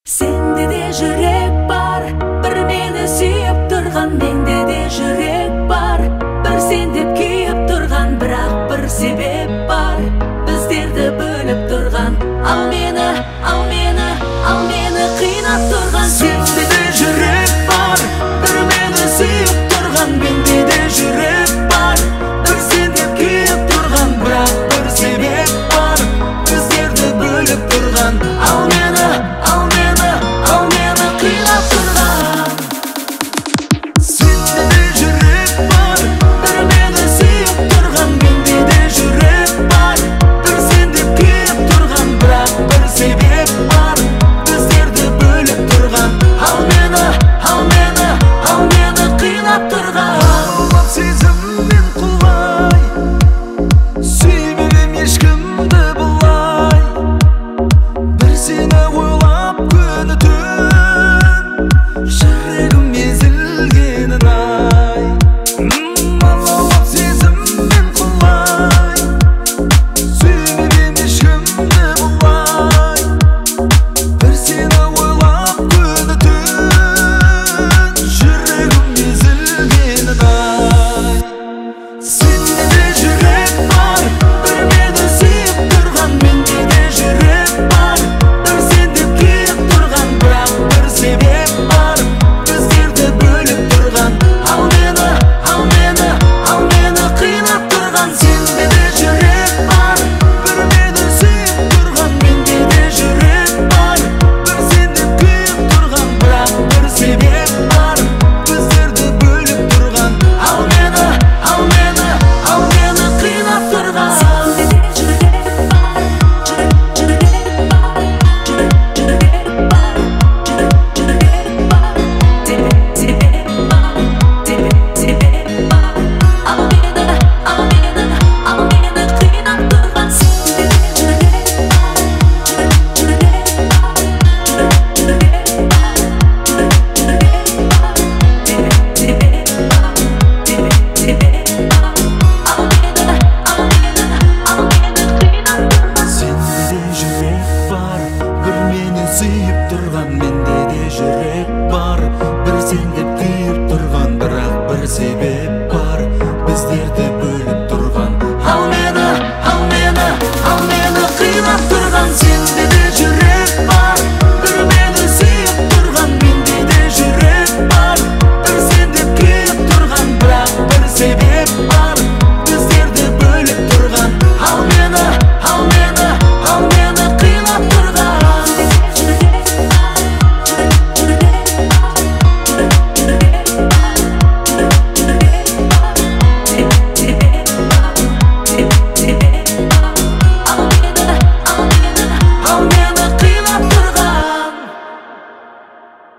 Sende de жүрек бар, бір мені сүйіп тұрған. Менде де жүрек бар, бір сен деп күйіп тұрған. Бірақ бір себеп бар, біздерді бөліп тұрған. Ал мені қинап тұрған. Сенде де жүрек бар, бір мені сүйіп тұрған. Менде де жүрек бар, бір сен деп күйіп тұрған. Бірақ бір себеп бар, біздерді бөліп тұрған. Ал мені қинап тұрған. Сенде де жүрек бар, бір мені сүйіп тұрған. Менде де жүрек бар, бір сен деп күйіп тұрған. Бірақ бір себеп бар, біздерді бөліп тұрған. Ал мені қинап тұрған. Аулап сезіммен құлай, сүймегем ешкімді бұлай. Бір сені ойлап күні түн, жүрегім езілгенін ай. Аулап сезіммен құлай, сүймегем ешкімді бұлай. Бір сені ойлап күні түн, жүрегім езілгенін ай. Сенде де жүрек бар, бір мені сүйіп тұрған. Менде де жүрек бар, бір сен деп күйіп тұрған. Бірақ бір себеп бар, біздерді бөліп тұрған. Ал мені қинап тұрған. Сенде де жүрек бар, бір мені сүйіп тұрған. Менде де жүрек бар, бір сен деп күйіп тұрған. Бірақ бір себеп бар, біздерді бөліп тұрған. Ал мені қинап тұрған. Сүйіп тұрған, менде де жүрек бар, бір сен деп күйіп тұрған. Бірақ бір себеп